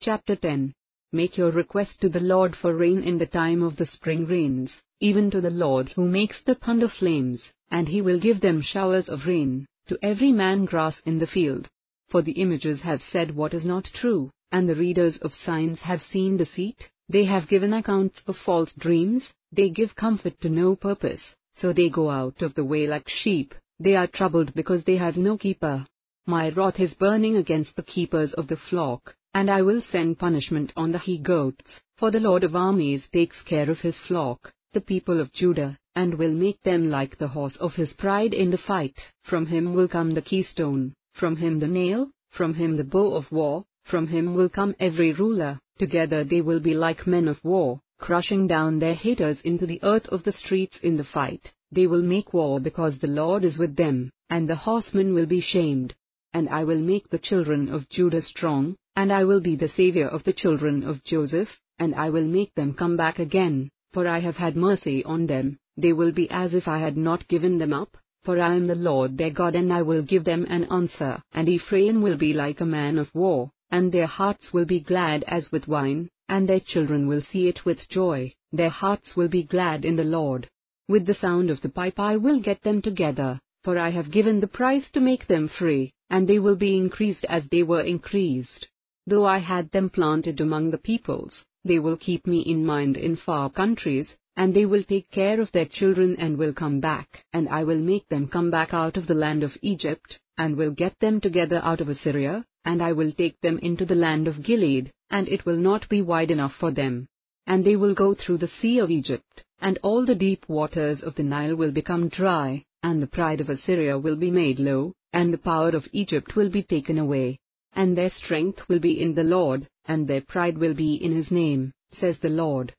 Chapter 10. Make your request to the Lord for rain in the time of the spring rains, even to the Lord who makes the thunder flames, and he will give them showers of rain, to every man grass in the field. For the images have said what is not true, and the readers of signs have seen deceit. They have given accounts of false dreams, they give comfort to no purpose, so they go out of the way like sheep, they are troubled because they have no keeper. My wrath is burning against the keepers of the flock, and I will send punishment on the he-goats, for the Lord of armies takes care of his flock, the people of Judah, and will make them like the horse of his pride in the fight. From him will come the keystone, from him the nail, from him the bow of war, from him will come every ruler. Together they will be like men of war, crushing down their haters into the earth of the streets in the fight. They will make war because the Lord is with them, and the horsemen will be shamed. And I will make the children of Judah strong, and I will be the savior of the children of Joseph, and I will make them come back again, for I have had mercy on them. They will be as if I had not given them up, for I am the Lord their God, and I will give them an answer. And Ephraim will be like a man of war, and their hearts will be glad as with wine, and their children will see it with joy. Their hearts will be glad in the Lord. With the sound of the pipe I will get them together, for I have given the price to make them free, and they will be increased as they were increased. Though I had them planted among the peoples, they will keep me in mind in far countries, and they will take care of their children and will come back. And I will make them come back out of the land of Egypt, and will get them together out of Assyria, and I will take them into the land of Gilead, and it will not be wide enough for them. And they will go through the sea of Egypt, and all the deep waters of the Nile will become dry, and the pride of Assyria will be made low, and the power of Egypt will be taken away. And their strength will be in the Lord, and their pride will be in his name, says the Lord.